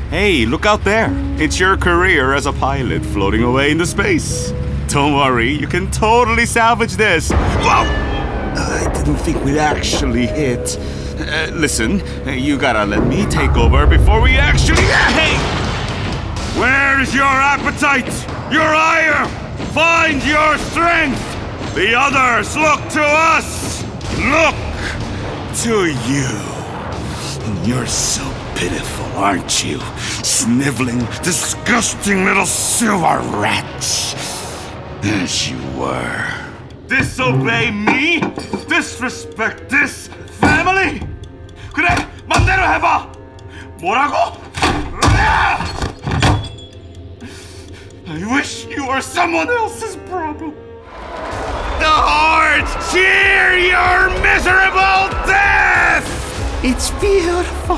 Hey, look out there. It's your career as a pilot floating away into space. Don't worry, you can totally salvage this. Whoa! I didn't think we'd actually hit. Listen, you gotta let me take over before we actually... Hey! Where's your appetite? Your ire? Find your strength! The others look to us! Look to you! You're so pitiful, aren't you? Sniveling, disgusting little silver rats! As you were. Disobey me? Disrespect this family? 그래, 맘대로 해봐! 뭐라고? I wish you were someone else's problem. The Hordes cheer your miserable death! It's beautiful.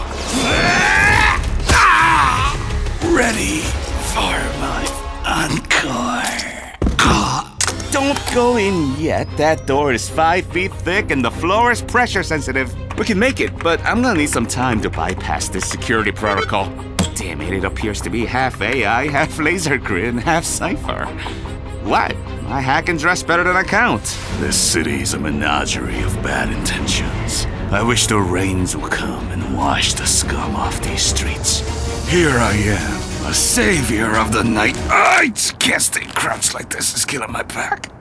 Ready for my encore. Don't go in yet. That door is 5 feet thick and the floor is pressure sensitive. We can make it, but I'm gonna need some time to bypass this security protocol. Damn it appears to be half AI, half laser grid, and half cipher. What? I hack and dress better than I count. This city's a menagerie of bad intentions. I wish the rains will come and wash the scum off these streets. Here I am, a savior of the night. I can't stay crouched like this, it's killing my back.